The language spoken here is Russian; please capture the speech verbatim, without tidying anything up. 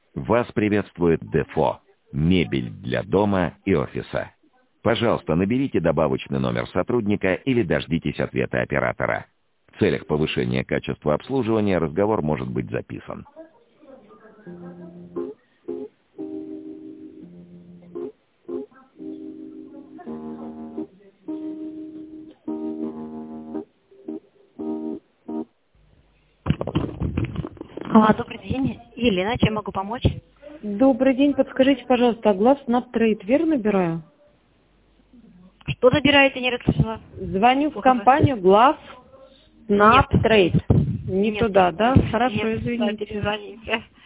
Вас приветствует Дефо. Мебель для дома и офиса. Пожалуйста, наберите добавочный номер сотрудника или дождитесь ответа оператора. В целях повышения качества обслуживания разговор может быть записан. А, добрый день. Елена, чем могу помочь? Добрый день. Подскажите, пожалуйста, глаз Snaptrade верно набираю? Что забираете, не расслышала? Звоню в компанию глаз Snaptrade. Не Нет. туда, да? Хорошо, Нет, извините. звоните.